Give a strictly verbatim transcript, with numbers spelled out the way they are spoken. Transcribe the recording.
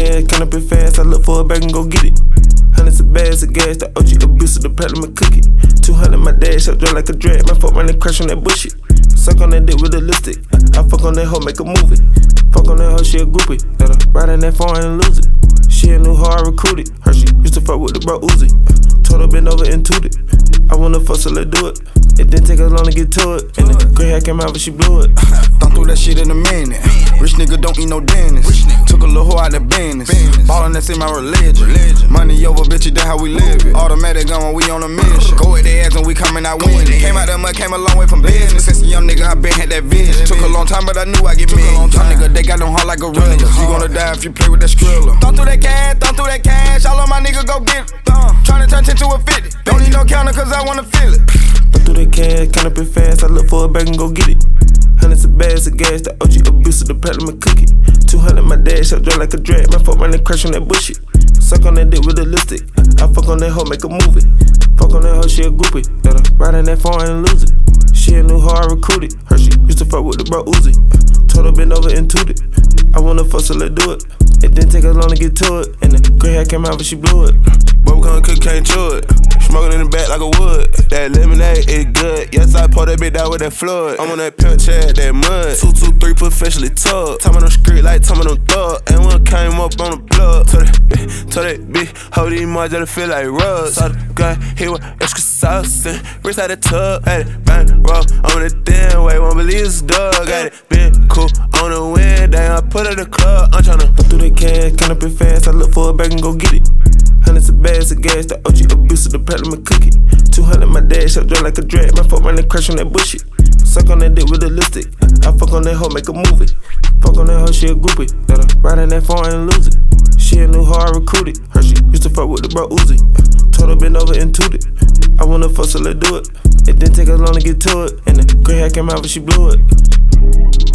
cash, count up it fast. I look for a bag and go get it. Hundreds of bags of gas, the O G abuse of the platinum cookie. two hundred my dash, up dry like a drag. My fuck running crash on that bullshit. Suck on that dick with a lipstick. I fuck on that hoe, make a movie. Fuck on that hoe, she a groupie. Let her ride in that phone and lose it. She a new hoe, I recruited. Hershey used to fuck with the bro Uzi. Told her bend over and toot it. I wanna fuck, so let's do it. It didn't take us long to get to it. And the gray hair came out, but she blew it. Thumb through that shit in a minute. Rich nigga don't eat no dentist. Took a little hoe out the business. Ballin', that's in my religion. Money over, bitch, that's how we live it. Automatic gun when we on a mission. Go with their ass and we coming out winning. Came out that mud, came a long way from business. Since a young nigga, I been had that vision. Took a long time, but I knew I get millions. Young nigga, they got them hard like gorillas. You gonna die if you play with that Skrilla. Thumb through that cash, thumb through that cash. All of my niggas go get it. Tryna turn ten to a fifty. Don't need no counter, cause I wanna feel it. Thumb through the cash, count up it fast. I look for a bag and go get it. Hundreds of bags of gas, the O G abuse of the platinum cookie. two hundred my dash, up dry like a drag. My fuck running crash on that bullshit. Suck on that dick with a lipstick. I fuck on that hoe, make a movie. Fuck on that hoe, she a groupie. Let her ride in that phone and lose it. She a new hoe, I recruited. Hershey used to fuck with the bro Uzi. Told her bend over and toot it. I wanna fuck, so let's do it. It didn't take us long to get to it. And the gray hair came out, but she blew it. Boy, we gon' cook, can't chew it. Smoking in the back like a wood. That lemonade is good. Yes, I pour that bitch down with that flood. I'm on that pimp chat, that mud. Two, two, three, professionally tucked. Time on them street like time on them thug. And one came up on the plug. Told that bitch, told that bitch, hold these mud just to feel like rubs. Saw the gun, hit with extra sauce and wrist out the tub. Had it bang, roll on the damn way. Won't believe it's dog. Got it been cool on the wind. Damn, I put it in the club. I'm tryna thumb through the cash, count up it fast. I look for a bag and go get it. Hundreds of bags of gas, the O G abuse of the platinum cookie. two hundred my dash, up dry like a drag. My fuck running crash on that bullshit. Suck on that dick with a lipstick. I fuck on that hoe, make a movie. Fuck on that hoe, she a groupie. Let her ride in that phone and lose it. She a new hoe, I recruited. Hershey used to fuck with the bro Uzi. Told her bend over and toot it. I wanna fuck, so let's do it. It didn't take us long to get to it. And the gray hair came out, but she blew it.